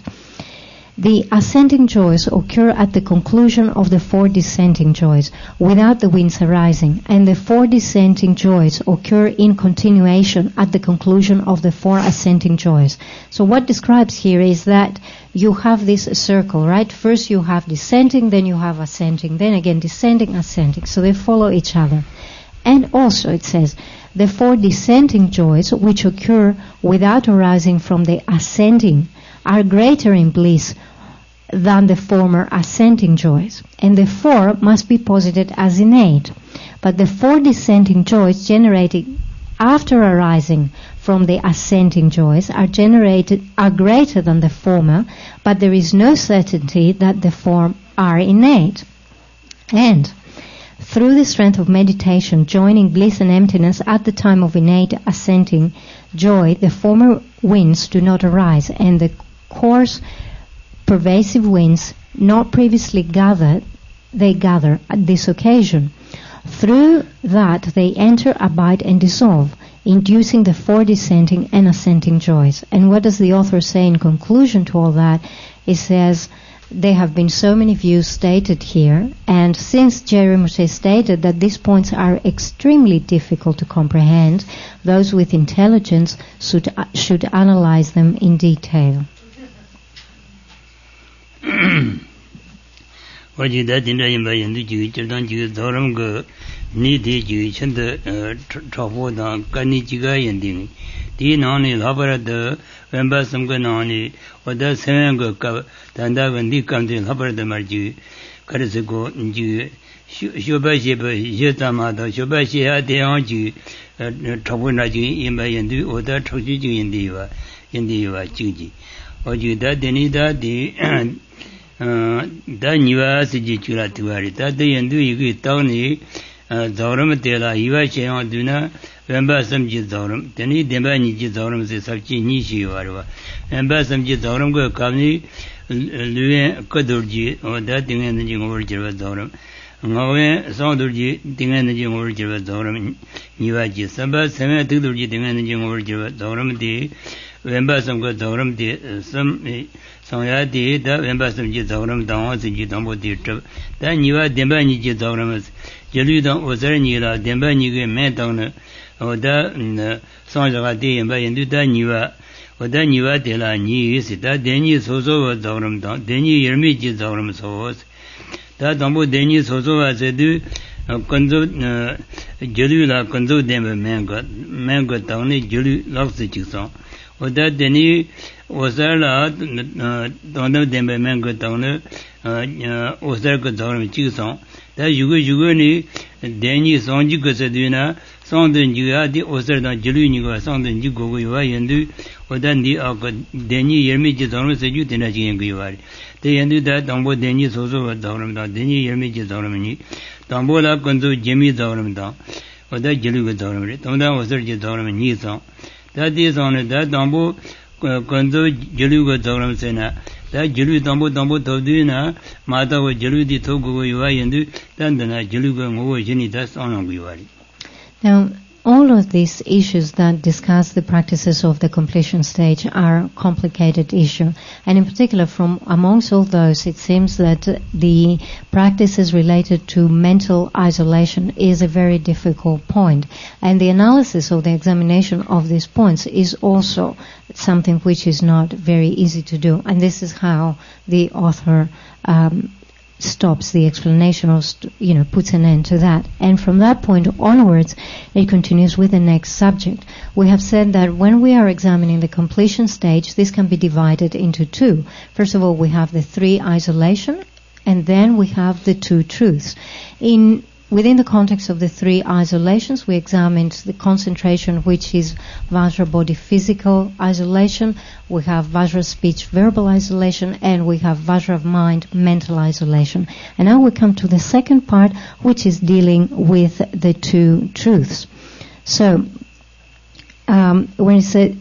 the ascending joys occur at the conclusion of the four descending joys without the winds arising, and the four descending joys occur in continuation at the conclusion of the four ascending joys. So what describes here is that you have this circle, right? First you have descending, then you have ascending, then again descending, ascending. So they follow each other. And also it says, the four descending joys which occur without arising from the ascending are greater in bliss than the former ascending joys, and the four must be posited as innate. But the four descending joys generated after arising from the ascending joys are generated are greater than the former, but there is no certainty that the former are innate. And through the strength of meditation, joining bliss and emptiness at the time of innate ascending joy, the former winds do not arise, and the coarse, pervasive winds not previously gathered, they gather at this occasion. Through that they enter, abide, and dissolve, inducing the four descending and ascending joys. And what does the author say in conclusion to all that? He says, there have been so many views stated here, and since J. Rinpoche stated that these points are extremely difficult to comprehend, those with intelligence should, uh, should analyze them in detail. Wajida dinda yimba yendu jiga chirdan jiga dharam ga nidhi jiga chanda chapo dhan kani jiga yendi di nani labara da wemba samga nani wada semen ga ka danda gandhi kamdi labara da mar jiga karisi go jiga shoba sheba yeta ma da shoba sheha deyang jiga chapo na jiga yimba yendu wada chokchi jiga yendi yuwa yendi yuwa jiga jiga wajida dini da di da niwa siji chula tuwari da da yendu yigi tawni zawram tela iwa sheyang duna wemba samji zawram teni demba niji zawram se sabchi nishi warwa wemba samji zawram go kamni luwe kadurji da tinga niji ngor jirwa zawram ngawe sangdurji tinga niji ngor jirwa zawram niwa ji samba seme tigdurji tinga niji ngor jirwa zawram di wemba samga zawram di sam sangya di da wemba samji zawram dangwa sinji dangbo di trab da niwa demba niji zawram jalu dang osar nila demba nige me dangna oda sangyaga di yemba yendu da niwa oda niwa di la nyi yisi da denyi soso wa zawram dang denyi yermi ji zawram soos da dangbo denyi soso wa zedu kanzo jalu la kanzo demba menga menga dangni jalu laksa chiksang oda deni osar la dangda demba menga dangna osar ka zawram chiksang da yugo yugo ni deni sangji ka saduna sangdan jiga di osar dang jalu niga sangdan ji gogo yuwa yendu oda ni aka deni yermi ji zawram saju tena chi yengu yuwari da yendu da dangbo deni soso wa zawram dang deni yermi ji zawram ni dangbo la kanzo jemi zawram dang oda jalu ka zawram ri tangda osar ji zawram ni sang da di sang da dangbo kanzo jalu ka zawram se na da jalu dangbo dangbo tawdu na mata wa jalu di to gogo yuwa yendu dandana jalu ka ngogo jini da sangang yuwari. Now, all of these issues that discuss the practices of the completion stage are complicated issues. And in particular, from amongst all those, it seems that the practices related to mental isolation is a very difficult point. And the analysis of the examination of these points is also something which is not very easy to do. And this is how the author um, stops the explanation or, st- you know, puts an end to that. And from that point onwards, it continues with the next subject. We have said that when we are examining the completion stage, this can be divided into two. First of all, we have the three isolation, and then we have the two truths. In Within the context of the three isolations, we examined the concentration, which is Vajra body physical isolation, we have Vajra speech verbal isolation, and we have Vajra mind mental isolation. And now we come to the second part, which is dealing with the two truths. So, um, when it said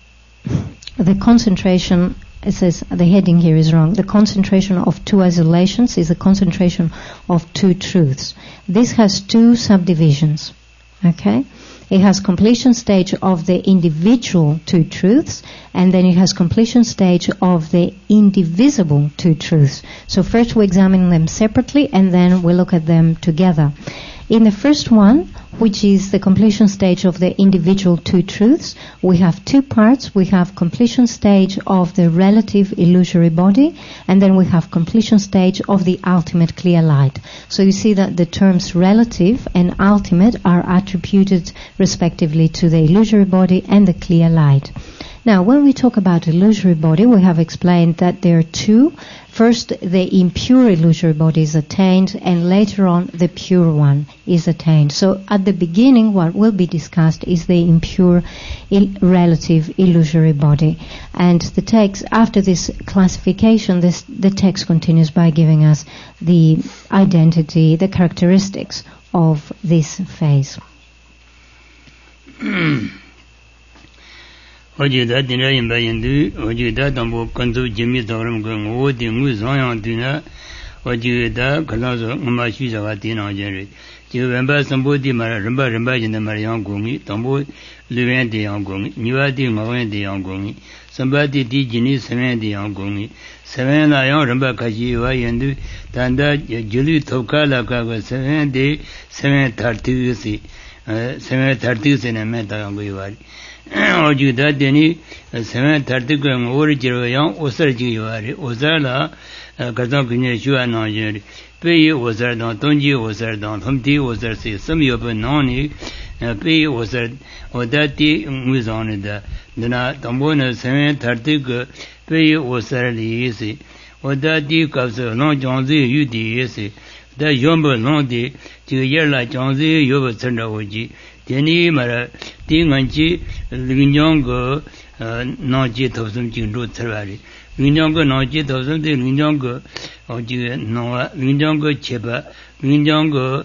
the concentration, it says the heading here is wrong. The concentration of two isolations is a concentration of two truths. This has two subdivisions. Okay? It has completion stage of the individual two truths, and then it has completion stage of the indivisible two truths. So first we examine them separately, and then we look at them together. In the first one, which is the completion stage of the individual two truths, we have two parts. We have completion stage of the relative illusory body, and then we have completion stage of the ultimate clear light. So you see that the terms relative and ultimate are attributed respectively to the illusory body and the clear light. Now, when we talk about illusory body, we have explained that there are two. First, the impure illusory body is attained, and later on, the pure one is attained. So, at the beginning, what will be discussed is the impure il- relative illusory body. And the text, after this classification, this, the text continues by giving us the identity, the characteristics of this phase. Ojida dina yimba yindu, ojida tambo kanzu jimi tawram ka ngo di ngu zanyang dina, ojida kalazo ngama shu zaga dina jenri. Jiga wemba sambo di mara, rimba rimba jinda mara yang gongi, tambo luwen di yang gongi, niwa di ngawen di yang gongi, samba di di jini sewen di yang gongi, sewen la yang rimba kashi wa yindu, tanda jilu toka la ka ka sewen di sewen tartu si, sewen tartu si na men ta yang goyi wari. Ojida deni seven thirty ko ngor jiro yang osar ji yari osar la kazan kunye shua na jeri pe osar da tonji osar da thamti osar se samyo pa nani pe osar odati nguzane da dana tambo na seven thirty ko pe osar li se odati kapsa no jonzi yudi se da yombo no de ji yerla jonzi yob tsanda oji Teni mara ti nganchi lingjong go naji thosum jingru tsarwari. Lingjong go naji thosum ti lingjong go oji nawa lingjong go cheba lingjong go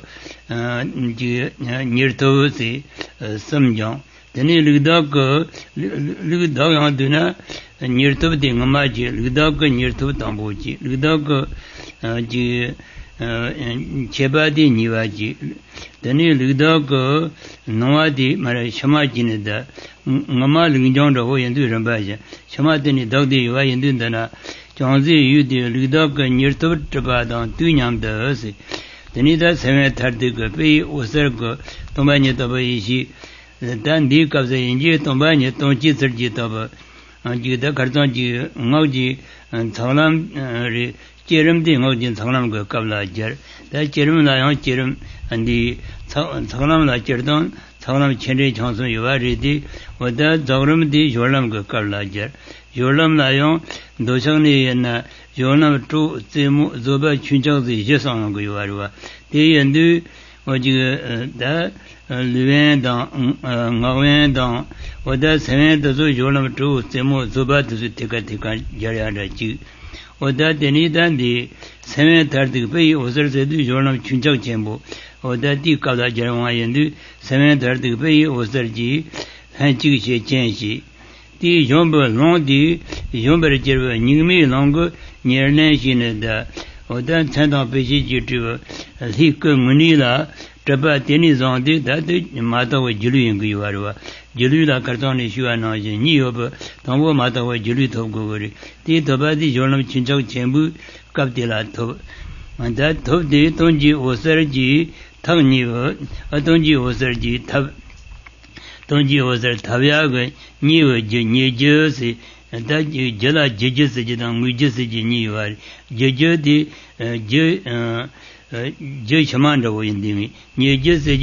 ji nirtho si samjong. Teni ligda go ligda yang duna nirtho ti ngama ji ligda go nirtho tambo ji ligda go ji cheba di niwa ji. Tani ligda ko nawa di mara shama jine da ngama lingjong da ho yendu ramba ja shama tani dagdi yuwa yendu dana changzi yu di ligda ko nirtab traba dan tu nyam da hasi tani da semen thardi ko peyi osar ko tomba nye taba ishi dan di kabza yenji tomba nye tongchi sarji taba ji da kartan ji ngaw ji thanglam ri cherim di ngaw ji thanglam ko kabla jar da cherim la yang cherim andi thanglam la cherdon thanglam chenre changsum yuwari di wada zagram di yolam ko kabla jar yolam la yang doshang ni yana yolam tu zemu zoba chunchang zi yesang ko yuwari wa di yandu wajiga da luwen dang ngawen dang wada semen dazo yolam tu zemu zoba dazo tika tika jaryada chi wada teni dan di semen tardik peyi osar sedu yolam chunchang chenpo oda di kabla jarwa yendu semen tardik peyi osar ji han chik she chen shi di yomba long di yomba jarwa nyingmi long nyerlen shi ne da oda chandang peshi ji tuwa li ke nguni la Trapa Tini Zondi, that Mata was Julu in Guivarua, Julula Cartoni Shuana, Nioba, Tongo Mata was Julu Togori, the Tobati Journal Chinchok Chambu, Captila Top, and that top day Tonji was Sergi, Tony, Atonji was Sergi, Tonji was there Taviaga, New Jersey, and that Jella Judges and we just knew Jeju the Jay Shamanda in the New Jersey,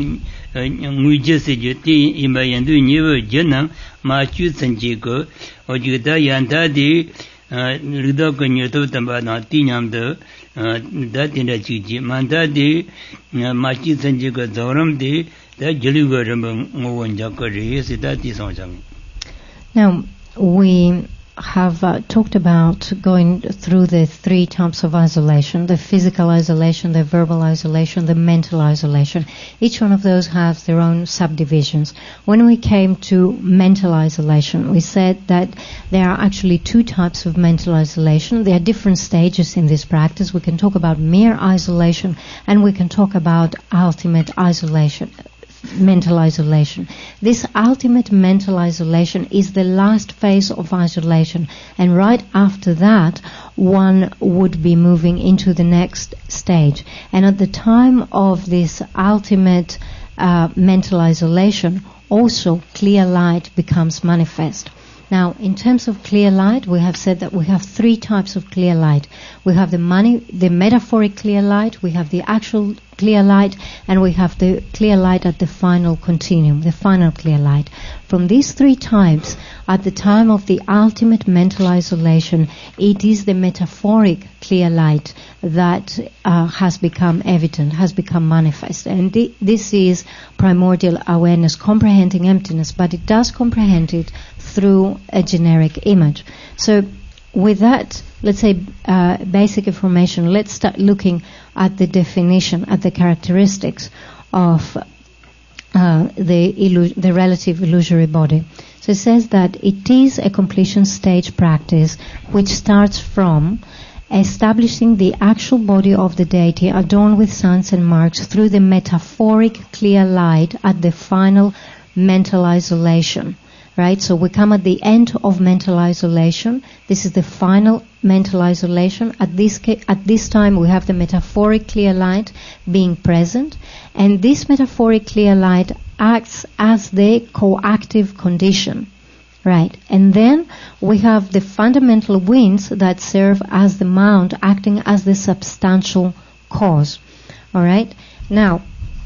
we just in my and do never Jenna, Machu Sanjico, or Juda Yantadi, Ridokan Yototamba, Tinam the that in the Chichi, Mandadi, Machi Sanjico, Zoram de, that Juluga Mowan Jakari, that is on. Now, we have uh, talked about going through the three types of isolation, the physical isolation, the verbal isolation, the mental isolation. Each one of those has their own subdivisions. When we came to mental isolation, we said that there are actually two types of mental isolation. There are different stages in this practice. We can talk about mere isolation and we can talk about ultimate isolation. Mental isolation. This ultimate mental isolation is the last phase of isolation, and right after that one would be moving into the next stage. And at the time of this ultimate uh, mental isolation, also clear light becomes manifest. Now, in terms of clear light, we have said that we have three types of clear light. We have the mani- the metaphoric clear light, we have the actual clear light, and we have the clear light at the final continuum, the final clear light. From these three types, at the time of the ultimate mental isolation, it is the metaphoric clear light that uh, has become evident, has become manifest. And th- this is primordial awareness, comprehending emptiness, but it does comprehend it through a generic image. So with that, let's say, uh, basic information, let's start looking at the definition, at the characteristics of uh, the, illu- the relative illusory body. So it says that it is a completion stage practice which starts from establishing the actual body of the deity adorned with signs and marks through the metaphoric clear light at the final mental isolation. Right, so we come at the end of mental isolation. This is the final mental isolation. At this ca- at this time, we have the metaphoric clear light being present, and this metaphoric clear light acts as the coactive condition. Right, and then we have the fundamental winds that serve as the mount, acting as the substantial cause. All right, now.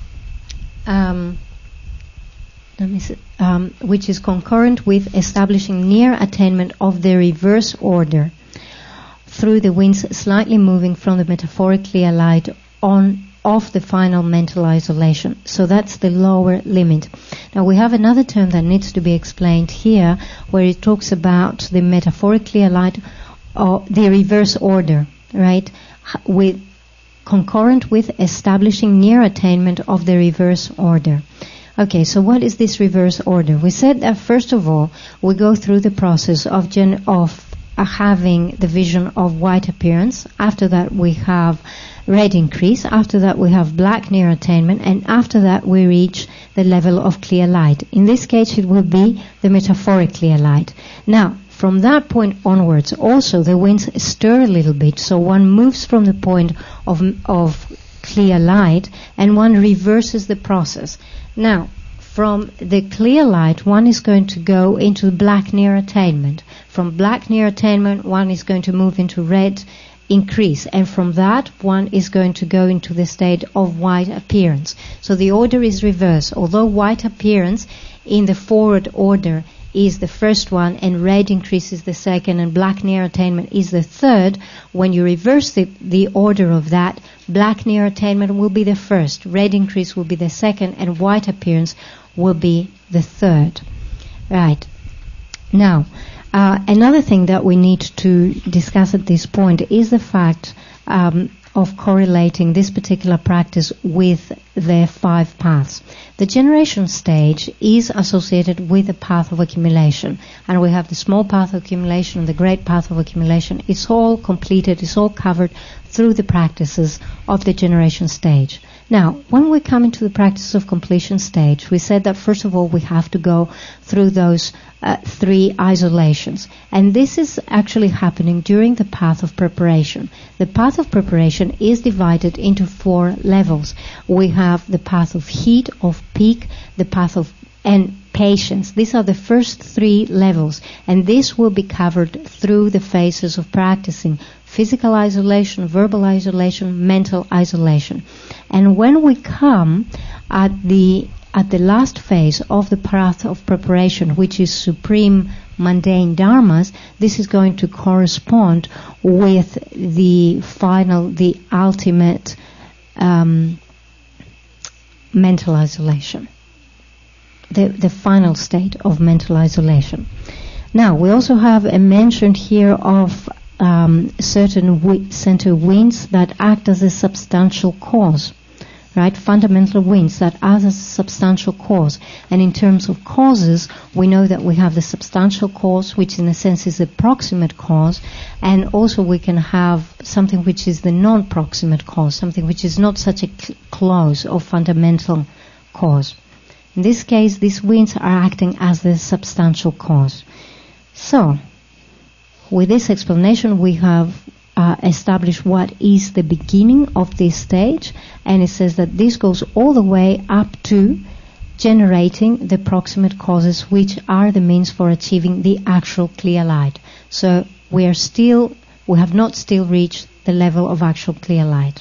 Um, Let me see, um, which is concurrent with establishing near attainment of the reverse order through the winds slightly moving from the metaphoric clear light on off the final mental isolation. So that's the lower limit. Now we have another term that needs to be explained here, where it talks about the metaphoric clear light, or the reverse order, right? With concurrent with establishing near attainment of the reverse order. Okay, so what is this reverse order? We said that first of all, we go through the process of gen- of uh, having the vision of white appearance. After that, we have red increase. After that, we have black near attainment. And after that, we reach the level of clear light. In this case, it will be the metaphoric clear light. Now, from that point onwards, also the winds stir a little bit. So one moves from the point of of clear light, and one reverses the process. Now, from the clear light, one is going to go into black near attainment. From black near attainment, one is going to move into red increase. And from that, one is going to go into the state of white appearance. So the order is reversed. Although white appearance in the forward order is the first one, and red increase is the second, and black near attainment is the third, when you reverse the, the order of that, black near attainment will be the first, red increase will be the second, and white appearance will be the third. Right. Now, uh, another thing that we need to discuss at this point is the fact um, of correlating this particular practice with the five paths. The generation stage is associated with the path of accumulation, and we have the small path of accumulation and the great path of accumulation. It's all completed, it's all covered through the practices of the generation stage. Now, when we come into the practice of completion stage, we said that first of all we have to go through those uh, three isolations. And this is actually happening during the path of preparation. The path of preparation is divided into four levels. We have the path of heat, of peak, the path of and patience. These are the first three levels, and this will be covered through the phases of practicing: physical isolation, verbal isolation, mental isolation. And when we come at the at the last phase of the path of preparation, which is supreme mundane dharmas, this is going to correspond with the final, the ultimate um, mental isolation. The, the final state of mental isolation. Now, we also have a mention here of um, certain wi- center winds that act as a substantial cause, right? Fundamental winds that act as a substantial cause. And in terms of causes, we know that we have the substantial cause, which in a sense is the proximate cause, and also we can have something which is the non-proximate cause, something which is not such a cl- close or fundamental cause. In this case, these winds are acting as the substantial cause. So, with this explanation, we have uh, established what is the beginning of this stage, and it says that this goes all the way up to generating the proximate causes, which are the means for achieving the actual clear light. So, we are still, we have not still reached the level of actual clear light.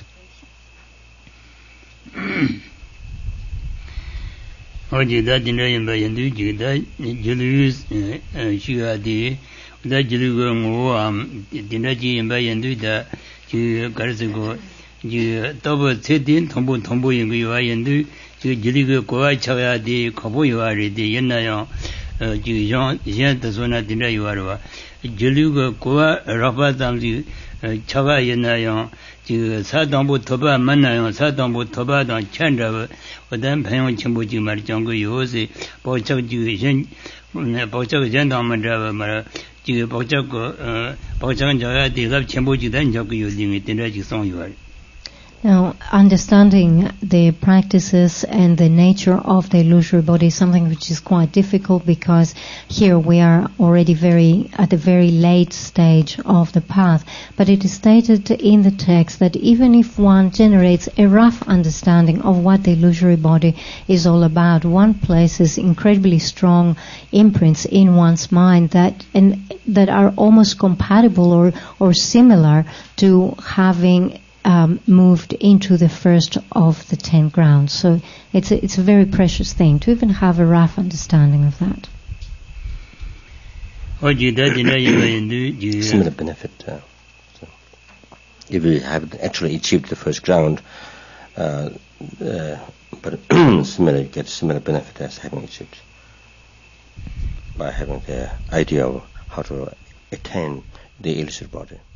Oji da dinda yinba yindu ji da jilu shiga di da jilu go ngo am dinda ji yinba yindu da ji garzi go ji tobo tsedin tombo tombo yingu yuwa yindu ji jilu go gowa chaya di kobo yuwa ri di yinna yang ji yang yin da zona dinda yuwa rwa jilu go gowa rapa zamzi chaya yinna yang ji sa dambu toba manna yang sa dambu toba dang chandra Odan Payong Chimbuji Marjango Yose, Bochak Jugan, Bochak Jandamara, Mara, Bochak, Bochak Jaya, they love Chimbuji, then Joku using it in Raji Song you are. Now, understanding the practices and the nature of the illusory body is something which is quite difficult, because here we are already very at the very late stage of the path. But it is stated in the text that even if one generates a rough understanding of what the illusory body is all about, one places incredibly strong imprints in one's mind that and that are almost compatible or, or similar to having Um, moved into the first of the ten grounds. So it's a, it's a very precious thing to even have a rough understanding of that. Similar benefit. Uh, so if you have actually achieved the first ground, uh, uh, but similar, you get similar benefit as having achieved by having the idea of how to attain the illusory body.